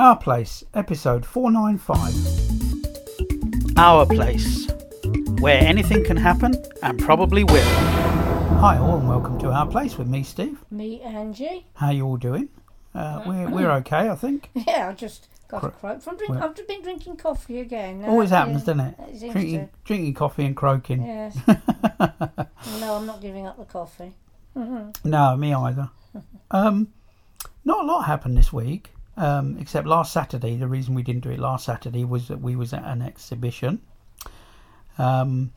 Our Place, episode 495. Our Place, where anything can happen and probably will. Hi all and welcome to Our Place with me, Steve. Me, Angie. How you all doing? We're okay, I think. Yeah, I just got a croak from I've been drinking coffee again. Always happens, doesn't it? Drinking coffee and croaking. Yes. No, I'm not giving up the coffee. No, me either. Not a lot happened this week, except last Saturday. The reason we didn't do it last Saturday was that we was at an exhibition. I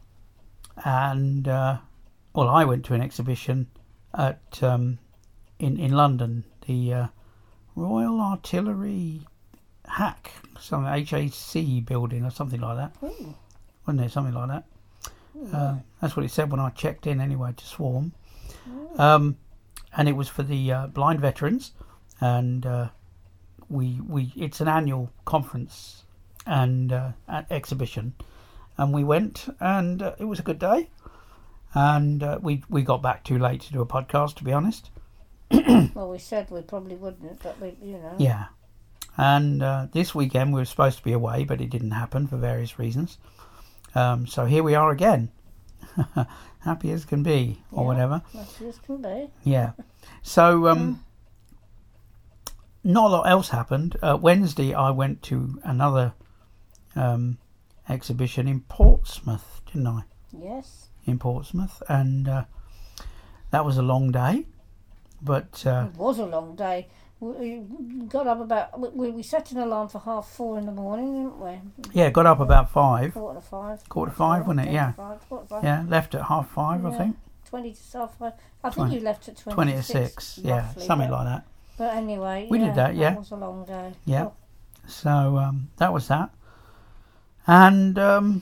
went to an exhibition at in London, the Royal Artillery HAC building or something like that. Ooh. Wasn't it? Something like that. That's what it said when I checked in anyway to Swarm. And it was for the blind veterans, and it's an annual conference and exhibition, and we went, and it was a good day, and we got back too late to do a podcast, to be honest. Well, we said we probably wouldn't, but Yeah, and this weekend we were supposed to be away, but it didn't happen for various reasons. So here we are again. Happy as can be, or whatever. Happy as can be. Yeah. So, not a lot else happened. Wednesday, I went to another exhibition in Portsmouth, didn't I? Yes. In Portsmouth, and that was a long day. But it was a long day. We got up we set an alarm for 4:30 in the morning, didn't we? Yeah, got up about 5. 4:45. 4:45, wasn't it? Yeah. 4:45. Yeah, left at 5:30, I think. 20 to 5. I think you left at 20 to 6. Yeah, roughly, something like that. But anyway, we did that. Yeah. That was a long day. Yeah. Oh. So that was that, and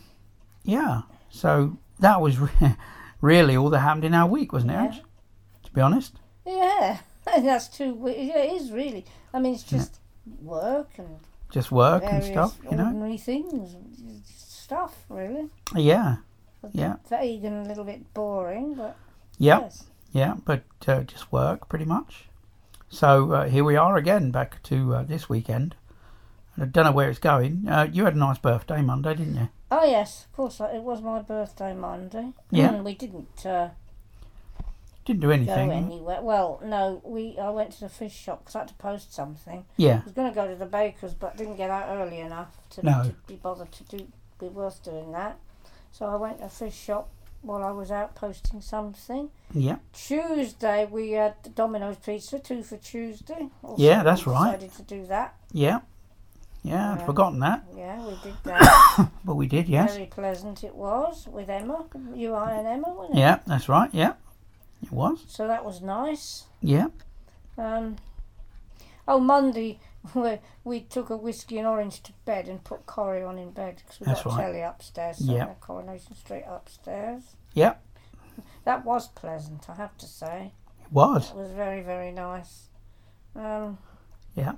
so that was really all that happened in our week, wasn't it, Ange? To be honest. Yeah. That's too. It is really. I mean, it's just work and stuff, ordinary things, stuff, really. Yeah, yeah. Vague and a little bit boring, but yes. Yeah, but just work pretty much. So here we are again, back to this weekend. I don't know where it's going. You had a nice birthday Monday, didn't you? Oh yes, of course. It was my birthday Monday. Yeah. We didn't. Didn't do anything. Go anywhere. Well, no, I went to the fish shop because I had to post something. Yeah. I was going to go to the baker's, but didn't get out early enough to be bothered to be worth doing that. So I went to the fish shop while I was out posting something. Yeah. Tuesday we had Domino's pizza, 2 for Tuesday. Also, yeah, that's right. Decided to do that. Yeah. Yeah, I'd forgotten that. Yeah, we did that. But we did, yes. Very pleasant it was with Emma. You, I and Emma, wasn't it? Yeah, that's right. Yeah. It was. So that was nice. Yeah. Monday we took a whiskey and orange to bed and put Corrie on in bed because we got a telly upstairs. So Coronation Street upstairs. Yeah. That was pleasant, I have to say. It was. It was very, very nice. Yeah.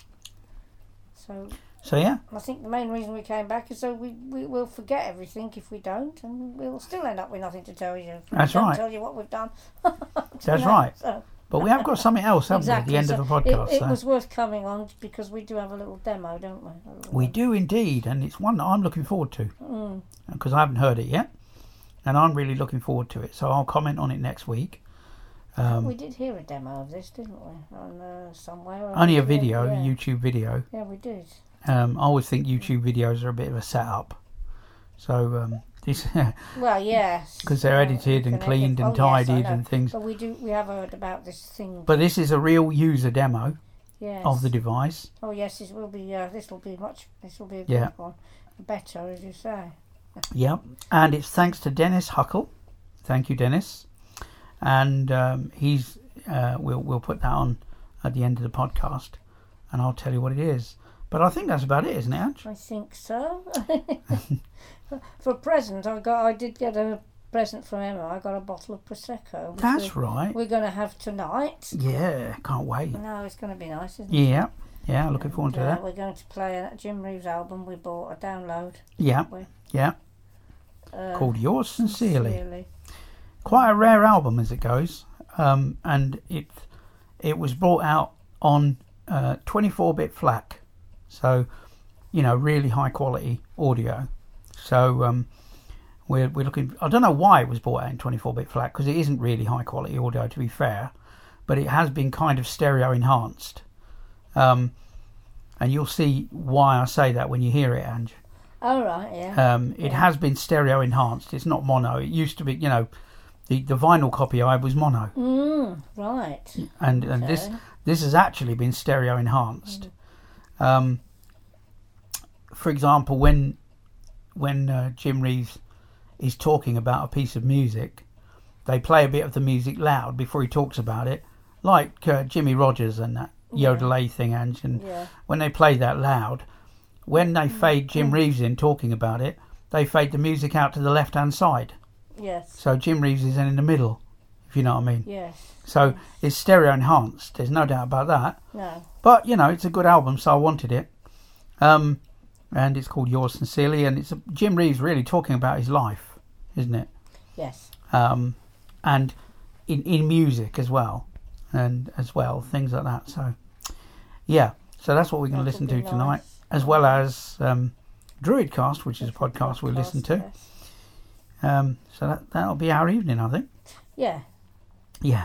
So yeah. I think the main reason we came back is so we will forget everything if we don't, and we'll still end up with nothing to tell you. That's right. Tell you what we've done. That's right. So. But we have got something else, haven't we, at the end of the podcast. It was worth coming on because we do have a little demo, don't we? We do indeed, and it's one that I'm looking forward to because I haven't heard it yet, and I'm really looking forward to it. So I'll comment on it next week. We did hear a demo of this, didn't we? On somewhere. Only a video, a YouTube video. Yeah, we did. I always think YouTube videos are a bit of a setup. So this. Well, yes. Because they're edited and cleaned and tidied and things. But we have heard about this thing. But this is a real user demo. Yes. Of the device. Oh yes, this will be a good one. Better, as you say. Yep. And it's thanks to Dennis Huckle. Thank you, Dennis. And we'll put that on at the end of the podcast, and I'll tell you what it is. But I think that's about it, isn't it, Ange? I think so. For a present, I did get a present from Emma. I got a bottle of Prosecco. That's right. We're going to have tonight. Yeah, can't wait. No, it's going to be nice, isn't it? Yeah, looking forward to that. We're going to play a Jim Reeves album we bought, a download. Yeah, yeah. Called Yours Sincerely. Quite a rare album as it goes, and it was brought out on 24-bit FLAC So, really high quality audio. So we're looking. I don't know why it was bought out in 24-bit FLAC, because it isn't really high quality audio, to be fair, but it has been kind of stereo enhanced. And you'll see why I say that when you hear it, Ange. Oh, right, yeah. It has been stereo enhanced. It's not mono. It used to be, the vinyl copy I had was mono. Right. And this has actually been stereo enhanced. For example, when Jim Reeves is talking about a piece of music, they play a bit of the music loud before he talks about it, like Jimmy Rogers and that Yodelay thing, Ange. And when they play that loud, when they fade Jim Reeves in talking about it, they fade the music out to the left-hand side. Yes. So Jim Reeves is in the middle, if you know what I mean. Yes. So it's stereo enhanced. There's no doubt about that. No. But, it's a good album, so I wanted it. And it's called Yours Sincerely, and it's Jim Reeves really talking about his life, isn't it? Yes. And in music as well, things like that. So, yeah. So that's what we're going to listen to tonight, as well as Druidcast, which is a podcast we'll listen to. Yes. So that'll be our evening, I think. Yeah. Yeah.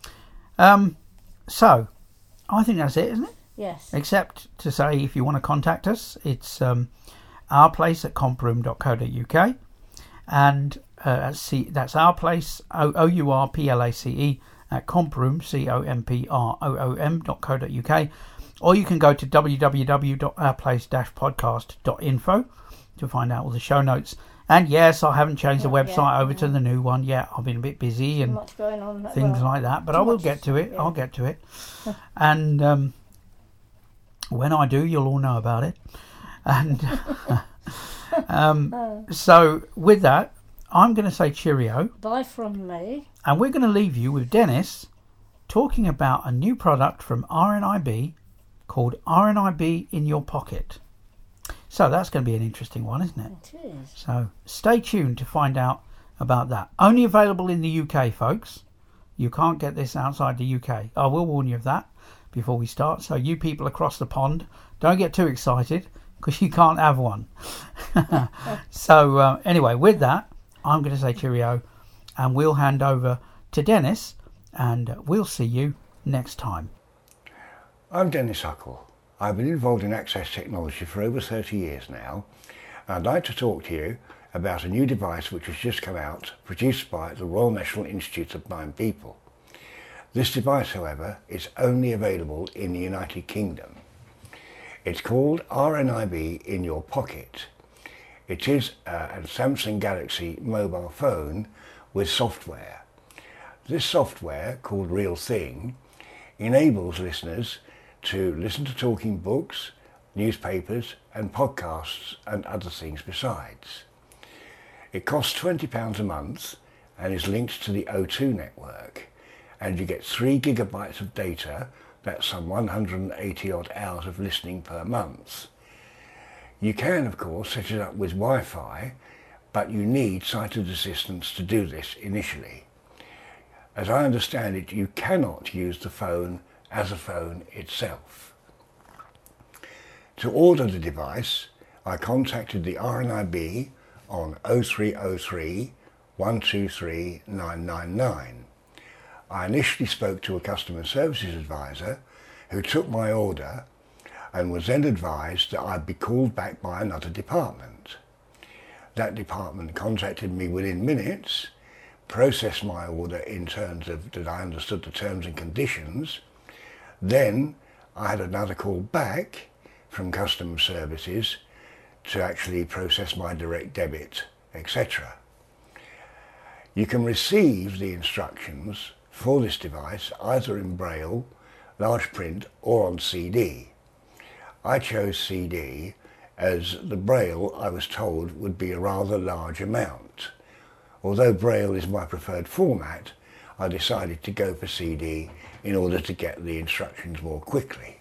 So, I think that's it, isn't it? Yes. Except to say, if you want to contact us, it's ourplace@comproom.co.uk, and that's our place, OURPLACE at comproom, COMPROOM.co.uk, or you can go to www.ourplace-podcast.info to find out all the show notes. And yes, I haven't changed the website over to the new one yet. I've been a bit busy and much going on, things like that, but I will get to it. Yeah. I'll get to it. And when I do, you'll all know about it. And so with that, I'm going to say cheerio. Bye from me. And we're going to leave you with Dennis talking about a new product from RNIB called RNIB in Your Pocket. So that's going to be an interesting one, isn't it? It is. So stay tuned to find out about that. Only available in the UK, folks. You can't get this outside the UK. I will warn you of that before we start. So you people across the pond, don't get too excited, because you can't have one. So anyway, with that, I'm going to say cheerio, and we'll hand over to Dennis, and we'll see you next time. I'm Dennis Huckle. I've been involved in access technology for over 30 years now. I'd like to talk to you about a new device which has just come out, produced by the Royal National Institute of Blind People. This device, however, is only available in the United Kingdom. It's called RNIB in Your Pocket. It is a Samsung Galaxy mobile phone with software. This software, called Real Thing, enables listeners to listen to talking books, newspapers and podcasts and other things besides. It costs £20 a month and is linked to the O2 network, and you get 3 gigabytes of data. That's some 180 odd hours of listening per month. You can, of course, set it up with Wi-Fi, but you need sighted assistance to do this initially. As I understand it, you cannot use the phone as a phone itself. To order the device, I contacted the RNIB on 0303 123 999. I initially spoke to a customer services advisor who took my order and was then advised that I'd be called back by another department. That department contacted me within minutes, processed my order in terms of that I understood the terms and conditions. Then I had another call back from customer services to actually process my direct debit, etc. You can receive the instructions for this device either in Braille, large print or on CD. I chose CD as the Braille, I was told, would be a rather large amount. Although Braille is my preferred format, I decided to go for CD in order to get the instructions more quickly.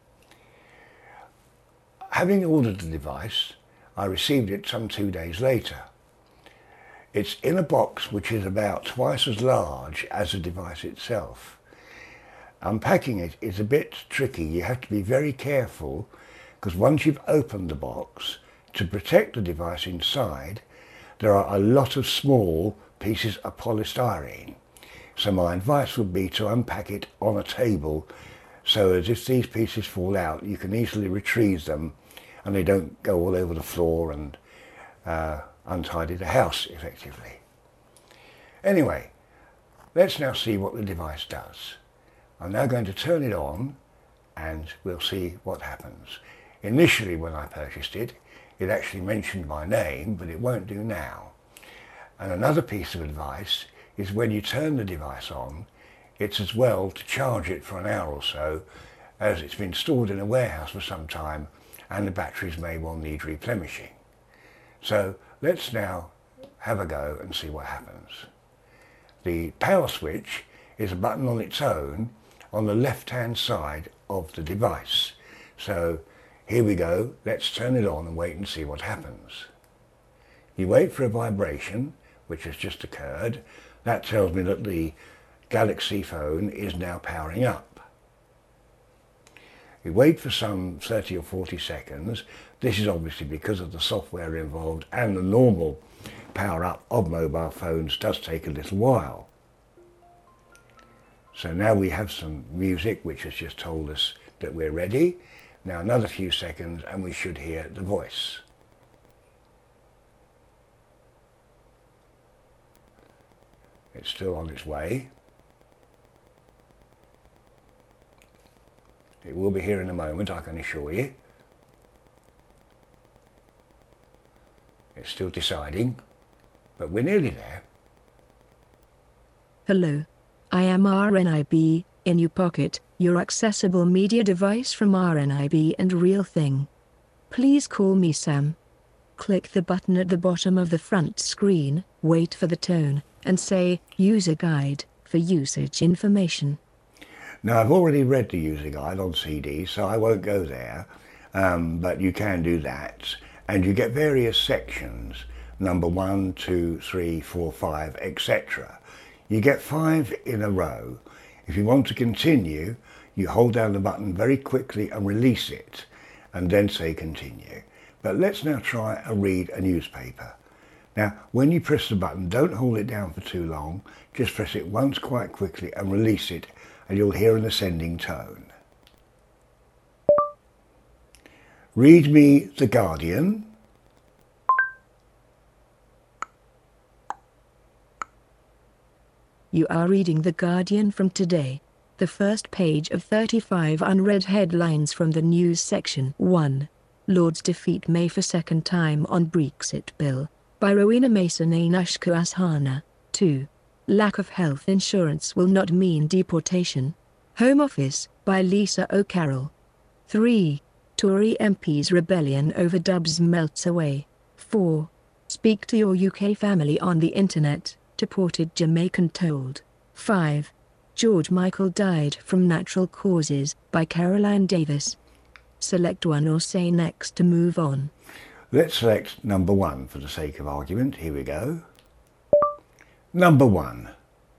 Having ordered the device, I received it some 2 days later. It's in a box which is about twice as large as the device itself. Unpacking it is a bit tricky. You have to be very careful because once you've opened the box, to protect the device inside, there are a lot of small pieces of polystyrene. So my advice would be to unpack it on a table so as if these pieces fall out, you can easily retrieve them and they don't go all over the floor and untidy the house effectively. Anyway, let's now see what the device does. I'm now going to turn it on and we'll see what happens. Initially when I purchased it, it actually mentioned my name, but it won't do now. And another piece of advice is when you turn the device on, it's as well to charge it for an hour or so, as it's been stored in a warehouse for some time and the batteries may well need replenishing. So let's now have a go and see what happens. The power switch is a button on its own on the left hand side of the device. So here we go, let's turn it on and wait and see what happens. You wait for a vibration, which has just occurred. That tells me that the Galaxy phone is now powering up. You wait for some 30 or 40 seconds. This is obviously because of the software involved, and the normal power up of mobile phones does take a little while. So now we have some music which has just told us that we're ready. Now another few seconds and we should hear the voice. It's still on its way. It will be here in a moment, I can assure you. It's still deciding, but we're nearly there. Hello. I am RNIB, in your pocket, your accessible media device from RNIB and Real Thing. Please call me Sam. Click the button at the bottom of the front screen, wait for the tone, and say, User Guide, for usage information. Now I've already read the user guide on CD, so I won't go there, but you can do that. And you get various sections, number 1, 2, 3, 4, 5, etc. You get 5 in a row. If you want to continue, you hold down the button very quickly and release it, and then say continue. But let's now try and read a newspaper. Now, when you press the button, don't hold it down for too long. Just press it once quite quickly and release it, and you'll hear an ascending tone. Read me The Guardian. You are reading The Guardian from today. The first page of 35 unread headlines from the news section. 1. Lords defeat May for second time on Brexit bill, by Rowena Mason and Anushka Asthana. 2. Lack of health insurance will not mean deportation. Home Office, by Lisa O'Carroll. 3. Tory MP's rebellion over Dubs melts away. 4. Speak to your UK family on the internet, deported Jamaican told. 5. George Michael died from natural causes, by Caroline Davis. Select one or say next to move on. Let's select number 1 for the sake of argument. Here we go. Number 1.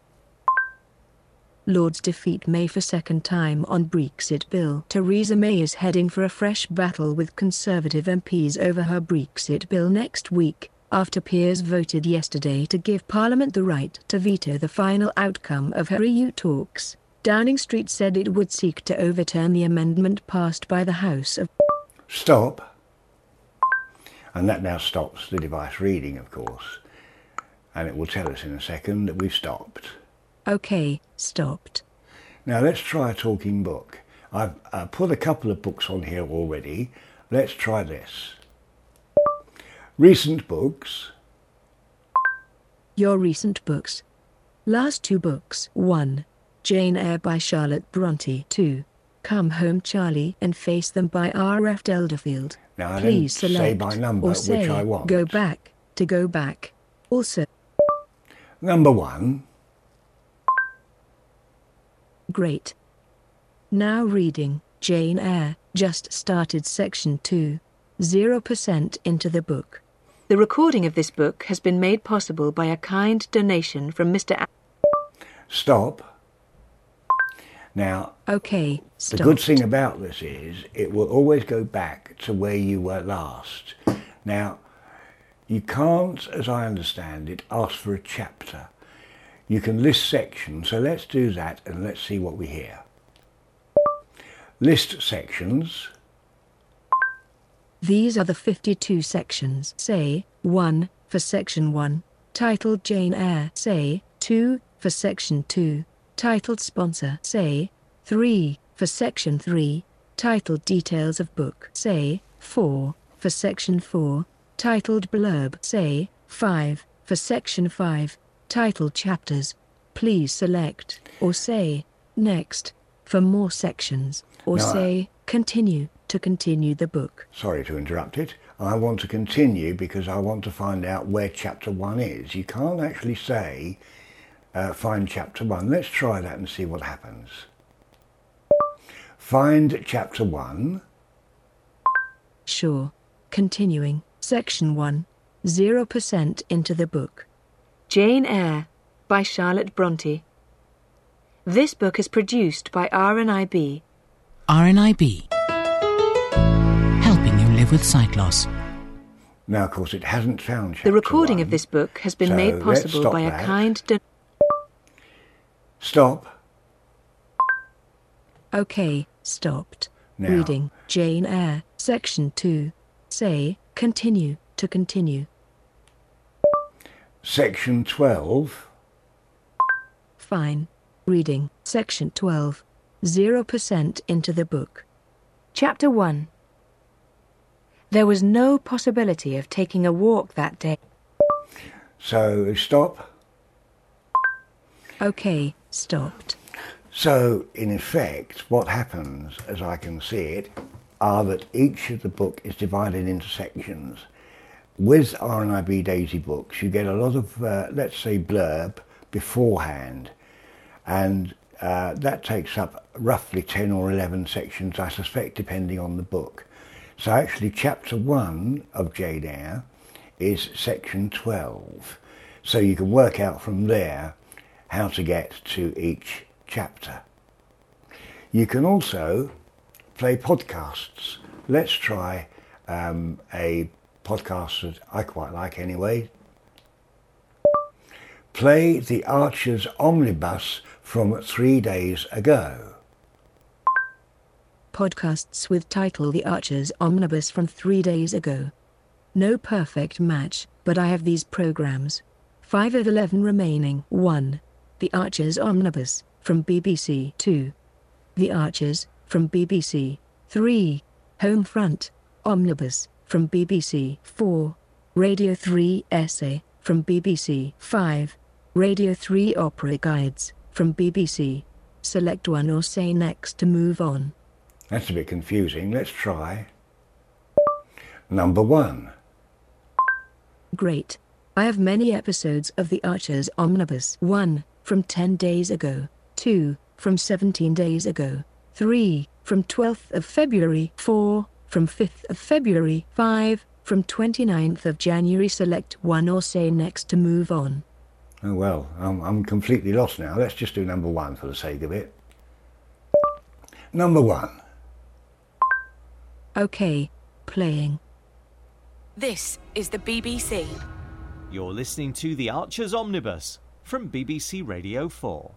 Lords defeat May for second time on Brexit bill. Theresa May is heading for a fresh battle with Conservative MPs over her Brexit bill next week, after peers voted yesterday to give Parliament the right to veto the final outcome of her EU talks. Downing Street said it would seek to overturn the amendment passed by the House of... Stop. And that now stops the device reading, of course. And it will tell us in a second that we've stopped. Okay, stopped. Now let's try a talking book. I've put a couple of books on here already. Let's try this. Recent books. Your recent books. Last 2 books. 1. Jane Eyre by Charlotte Bronte. 2. Come Home Charlie and Face Them by R.F. Elderfield. Now I Please don't select say by number or say which I want. Go back to go back. Also. Number 1. Great. Now reading Jane Eyre, just started section 2. 0% into the book. The recording of this book has been made possible by a kind donation from Mr. Stop. Now, Okay, the stopped. good thing about this is it will always go back to where you were last. Now, you can't, as I understand it, ask for a chapter. You can list sections, so let's do that and let's see what we hear. List sections. These are the 52 sections. Say 1 for section 1, titled Jane Eyre. Say 2 for section 2, titled Sponsor. Say 3 for section 3, titled Details of Book. Say 4 for section 4, titled Blurb. Say 5 for section 5, titled Chapters. Please select, or say Next for more sections, or No, say Continue to continue the book. Sorry to interrupt it. I want to continue because I want to find out where chapter 1 is. You can't actually say find chapter 1. Let's try that and see what happens. Find chapter 1. Sure. Continuing. Section 1. 0% into the book. Jane Eyre by Charlotte Bronte. This book is produced by RNIB. RNIB. Helping you live with sight loss. Now, of course, it hasn't found chapter The recording 1. of this book has been So made let's possible stop by that. a kind Stop. Okay, stopped. Now. Reading. Jane Eyre, Section 2. Say, continue to continue. Section 12. Fine. Reading. Section 12. 0% into the book. Chapter 1. There was no possibility of taking a walk that day. So, stop. Okay, stopped. So, in effect, what happens, as I can see it, are that each of the book is divided into sections. With RNIB Daisy books, you get a lot of, let's say, blurb beforehand, and that takes up roughly 10 or 11 sections, I suspect, depending on the book. So actually, chapter 1 of Jane Eyre is section 12. So you can work out from there how to get to each chapter. You can also play podcasts. Let's try a podcast that I quite like anyway. Play The Archer's Omnibus from 3 days ago. Podcasts with title The Archer's Omnibus from 3 days ago. No perfect match, but I have these programs. 5 of 11 remaining. 1. The Archer's Omnibus, from BBC 2. The Archers, from BBC 3. Homefront, Omnibus, from BBC 4. Radio 3 Essay, from BBC 5. Radio 3 Opera Guides, from BBC. Select one or say next to move on. That's a bit confusing. Let's try. Number 1. Great. I have many episodes of The Archer's Omnibus. 1. From 10 days ago. 2. From 17 days ago. 3. From 12th of February. 4. From 5th of February. 5. From 29th of January. Select one or say next to move on. Oh well, I'm completely lost now. Let's just do number 1 for the sake of it. Number 1. Okay, playing. This is the BBC. You're listening to The Archer's Omnibus from BBC Radio 4.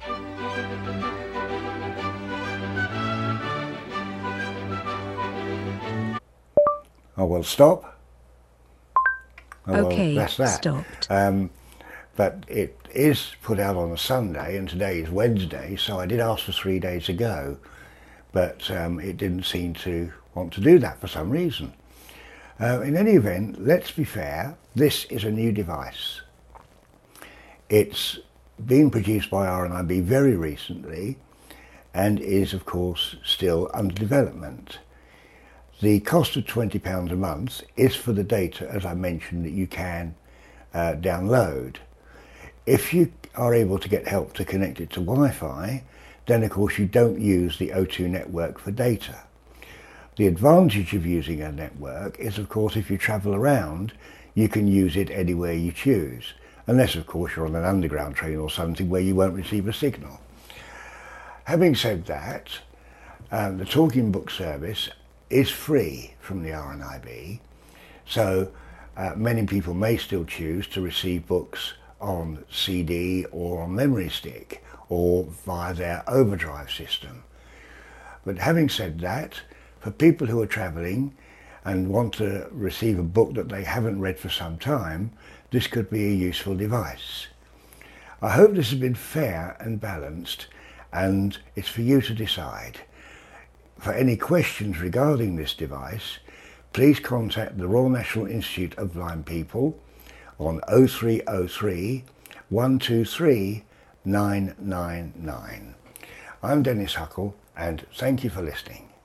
Oh well, stop. Oh, Okay, well, that's that. stopped. But it is put out on a Sunday, and today is Wednesday, so I did ask for 3 days ago, but it didn't seem to want to do that for some reason. In any event, let's be fair, this is a new device. It's been produced by RNIB very recently and is, of course, still under development. The cost of £20 a month is for the data, as I mentioned, that you can download. If you are able to get help to connect it to Wi-Fi, then of course you don't use the O2 network for data. The advantage of using a network is, of course, if you travel around, you can use it anywhere you choose, unless of course you're on an underground train or something where you won't receive a signal. Having said that, the Talking Book service is free from the RNIB, so many people may still choose to receive books on CD or on memory stick or via their overdrive system. But having said that, for people who are travelling and want to receive a book that they haven't read for some time, this could be a useful device. I hope this has been fair and balanced, and it's for you to decide. For any questions regarding this device, please contact the Royal National Institute of Blind People on 0303 123 999. I'm Dennis Huckle, and thank you for listening.